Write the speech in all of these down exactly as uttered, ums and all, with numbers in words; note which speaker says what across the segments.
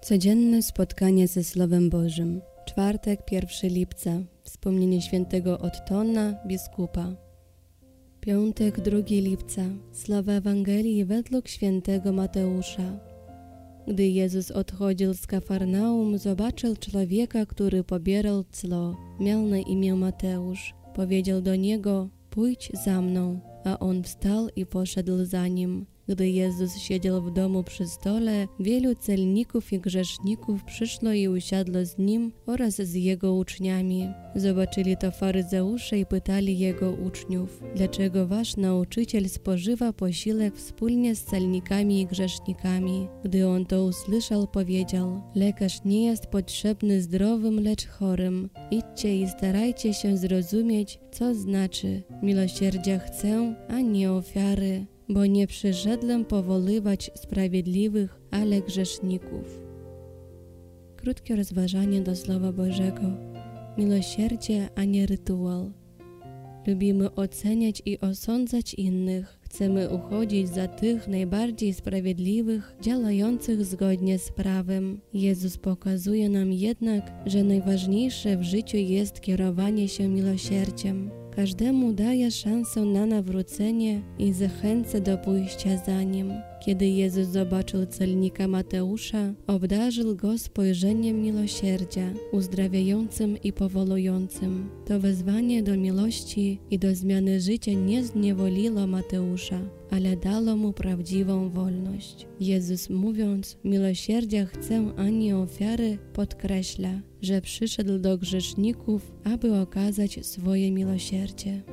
Speaker 1: Codzienne spotkanie ze Słowem Bożym. Czwartek, pierwszego lipca. Wspomnienie świętego Ottona, biskupa. Piątek, drugiego lipca. Słowa Ewangelii według świętego Mateusza. Gdy Jezus odchodził z Kafarnaum, zobaczył człowieka, który pobierał cło. Miał na imię Mateusz. Powiedział do niego: pójdź za mną. A on wstał i poszedł za nim. Gdy Jezus siedział w domu przy stole, wielu celników i grzeszników przyszło i usiadło z nim oraz z jego uczniami. Zobaczyli to faryzeusze i pytali jego uczniów: dlaczego wasz nauczyciel spożywa posiłek wspólnie z celnikami i grzesznikami? Gdy on to usłyszał, powiedział: lekarz nie jest potrzebny zdrowym, lecz chorym. Idźcie i starajcie się zrozumieć, co znaczy: miłosierdzia chcę, a nie ofiary. Bo nie przyszedłem powoływać sprawiedliwych, ale grzeszników. Krótkie rozważanie do Słowa Bożego. Miłosierdzie, a nie rytuał. Lubimy oceniać i osądzać innych. Chcemy uchodzić za tych najbardziej sprawiedliwych, działających zgodnie z prawem. Jezus pokazuje nam jednak, że najważniejsze w życiu jest kierowanie się miłosierdziem. Każdemu daje szansę na nawrócenie i zachęca do pójścia za nim. Kiedy Jezus zobaczył celnika Mateusza, obdarzył go spojrzeniem miłosierdzia, uzdrawiającym i powołującym. To wezwanie do miłości i do zmiany życia nie zniewoliło Mateusza, ale dało mu prawdziwą wolność. Jezus, mówiąc: miłosierdzia chcę, a nie ofiary, podkreśla, że przyszedł do grzeszników, aby okazać swoje miłosierdzie.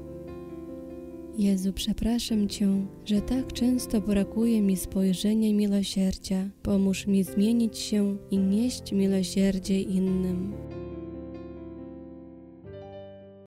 Speaker 1: Jezu, przepraszam Cię, że tak często brakuje mi spojrzenia miłosierdzia. Pomóż mi zmienić się i nieść miłosierdzie innym.